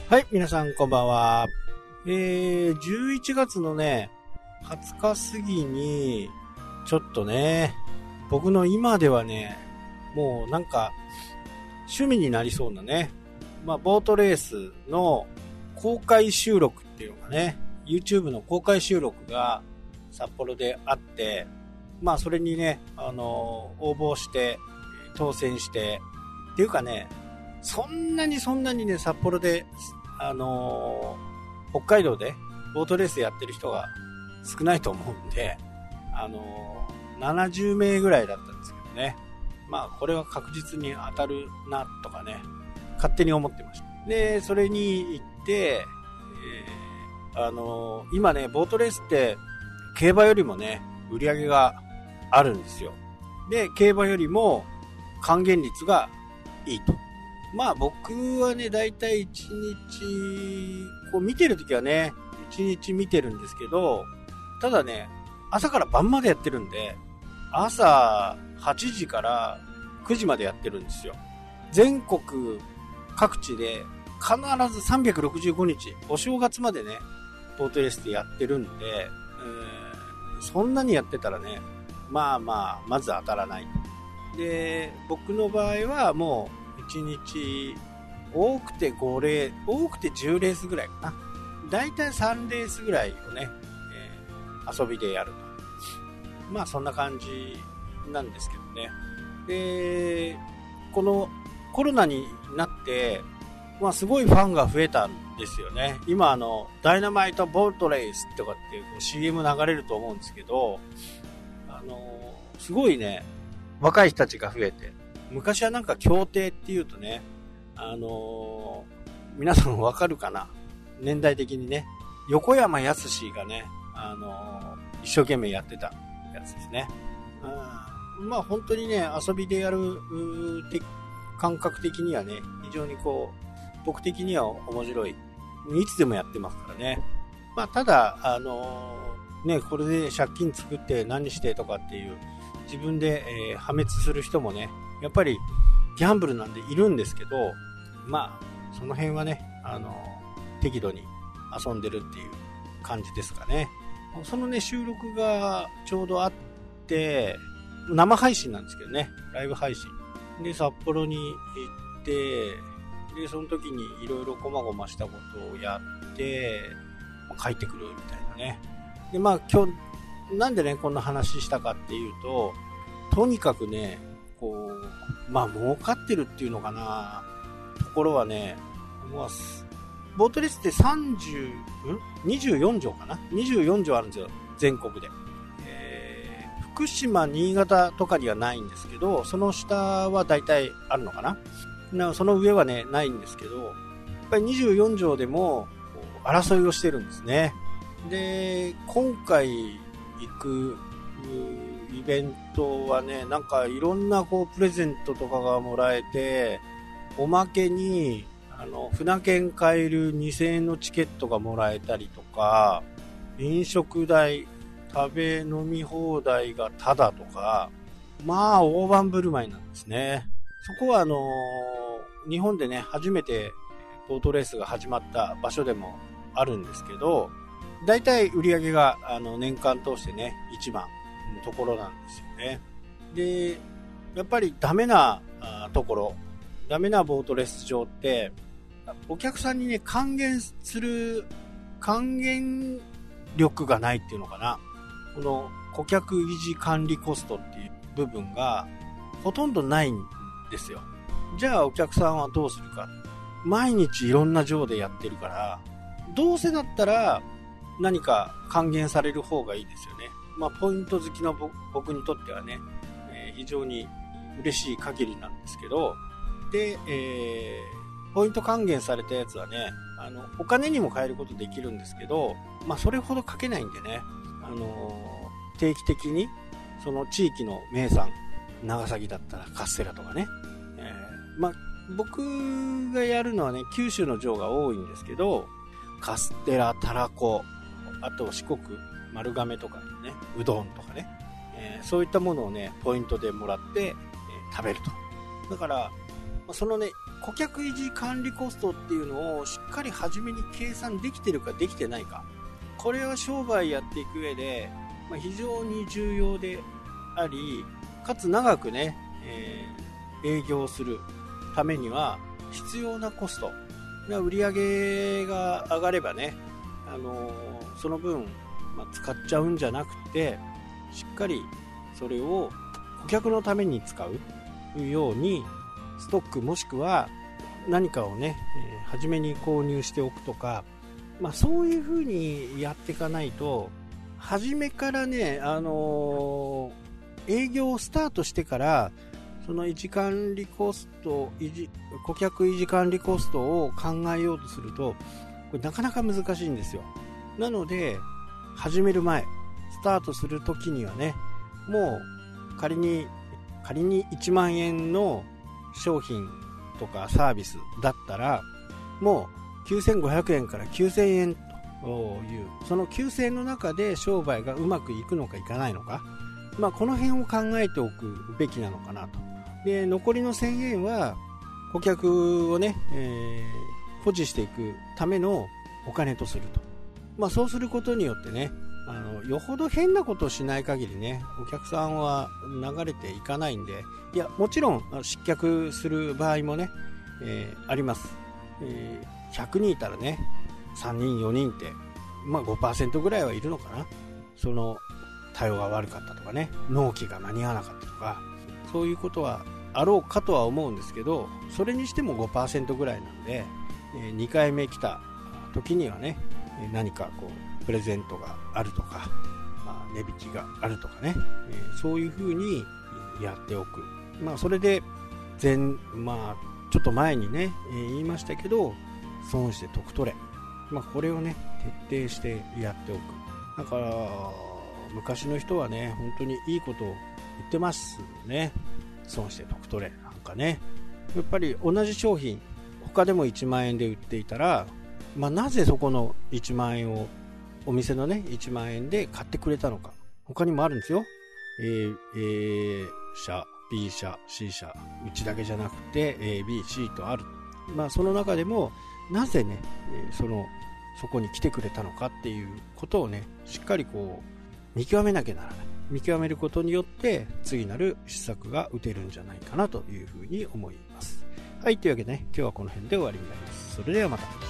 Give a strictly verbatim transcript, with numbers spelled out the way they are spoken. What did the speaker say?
はい、皆さんこんばんは。えー、じゅういちがつのね、はつか過ぎに、ちょっとね、僕の今ではね、もうなんか、趣味になりそうなね、まあ、ボートレースの公開収録っていうのがね、YouTube の公開収録が札幌であって、まあ、それにね、あの、応募して、当選して、っていうかね、そんなにそんなにね、札幌で、あのー、北海道でボートレースやってる人が少ないと思うんで、あのー、ななじゅうめいぐらいだったんですけどね。まあ、これは確実に当たるな、とかね、勝手に思ってました。で、それに行って、えー、あのー、今ね、ボートレースって、競馬よりもね、売り上げがあるんですよ。で、競馬よりも還元率がいいと。まあ僕はね、だいたいいちにち、こう見てるときはね、いちにち見てるんですけど、ただね、朝から晩までやってるんで、朝はちじからくじまでやってるんですよ。全国各地で必ずさんびゃくろくじゅうごにち、お正月までね、ボートレースでやってるんで、えー、そんなにやってたらね、まあまあ、まず当たらない。で、僕の場合はもう、いちにち多くてごレース、多くてじゅうレースぐらいかな。だいたいさんレースぐらいをね、えー、遊びでやると。まあそんな感じなんですけどね。で、このコロナになって、まあすごいファンが増えたんですよね。今あの、ダイナマイトボートレースとかっていう シーエム 流れると思うんですけど、あの、すごいね、若い人たちが増えて、昔はなんか競艇っていうとね、あのー、皆さんわかるかな？年代的にね、横山やすしがね、あのー、一生懸命やってたやつですね。うん、まあ本当にね、遊びでやる感覚的にはね、非常にこう、僕的には面白い。いつでもやってますからね。まあただ、あのー、ね、これで借金作って何してとかっていう、自分で、えー、破滅する人もね、やっぱりギャンブルなんでいるんですけど、まあその辺はね、あの適度に遊んでるっていう感じですかね。そのね収録がちょうどあって、生配信なんですけどね、ライブ配信で札幌に行って、でその時にいろいろこまごましたことをやって帰ってくるみたいなね。でまあ今日なんでねこんな話したかっていうと、とにかくねこう、まあ儲かってるっていうのかな、ところはね、もうボートレースってさんじゅう、ん ?にじゅうよん 条かな ?にじゅうよん 条あるんですよ、全国で。えー、福島、新潟とかにはないんですけど、その下は大体あるのかなな、その上はね、ないんですけど、やっぱりにじゅうよん条でも争いをしてるんですね。で、今回行く、イベントはね、なんかいろんなこうプレゼントとかがもらえて、おまけにあの船券買えるにせんえんのチケットがもらえたりとか、飲食代、食べ飲み放題がタダとか、まあ大盤振る舞いなんですね。そこはあのー、日本でね初めてボートレースが始まった場所でもあるんですけど、だいたい売り上げがあの年間通してね一番のところなんですよね。で、やっぱりダメなところ、ダメなボートレース場ってお客さんにね還元する還元力がないっていうのかな。この顧客維持管理コストっていう部分がほとんどないんですよ。じゃあお客さんはどうするか。毎日いろんな場でやってるから、どうせだったら何か還元される方がいいですよね。まあポイント好きの僕にとってはね、えー、非常に嬉しい限りなんですけど、で、えー、ポイント還元されたやつはね、あのお金にも変えることできるんですけど、まあそれほどかけないんでね、あのー、定期的にその地域の名産、長崎だったらカステラとかね、えー、まあ僕がやるのはね九州の場が多いんですけど、カステラ、たらこ、あと四国丸亀とかね、うどんとかね、えー、そういったものをねポイントでもらって、えー、食べると。だからそのね、顧客維持管理コストっていうのをしっかり初めに計算できてるかできてないか。これは商売やっていく上で、まあ、非常に重要であり、かつ長くね、えー、営業するためには必要なコスト。売り上げが上がればね、あのー、その分、まあ、使っちゃうんじゃなくて、しっかりそれを顧客のために使うようにストックもしくは何かをね、えー、初めに購入しておくとか、まあ、そういう風にやっていかないと、初めからね、あのー、営業をスタートしてからその維持管理コスト、維持顧客維持管理コストを考えようとすると、これなかなか難しいんですよ。なので始める前、スタートするときにはね、もう仮に仮にいちまんえんの商品とかサービスだったら、もうきゅうせんごひゃくえんからきゅうせんえんという、そのきゅうせんえんの中で商売がうまくいくのかいかないのか、まあ、この辺を考えておくべきなのかなと。で、残りのせんえんは顧客をね、えー、保持していくためのお金とすると。まあ、そうすることによってね、あのよほど変なことをしない限りね、お客さんは流れていかないんで、いや、もちろん失脚する場合もね、えー、あります、えー、ひゃくにんいたらね、さんにんよにんって、まあ、ごパーセント ぐらいはいるのかな。その対応が悪かったとかね、納期が間に合わなかったとか、そういうことはあろうかとは思うんですけど、それにしても ごパーセント ぐらいなんで、えー、にかいめ来た時にはね、何かこうプレゼントがあるとか、まあ、値引きがあるとかね、えー、そういう風にやっておく。まあ、それで前、まあ、ちょっと前にね、えー、言いましたけど、損して得取れ、まあ、これをね徹底してやっておく。だから昔の人はね、本当にいいことを言ってますね。損して得取れなんかね、やっぱり同じ商品他でもいちまんえんで売っていたら、まあ、なぜそこのいちまんえんをお店のねいちまんえんで買ってくれたのか。他にもあるんですよ。 A, A 社 B 社 C 社、うちだけじゃなくて A、B、C とある。まあ、その中でもなぜね、そのそこに来てくれたのかっていうことをね、しっかりこう見極めなきゃならない。見極めることによって次なる施策が打てるんじゃないかなというふうに思います。はい、というわけでね、今日はこの辺で終わりになります。それではまた。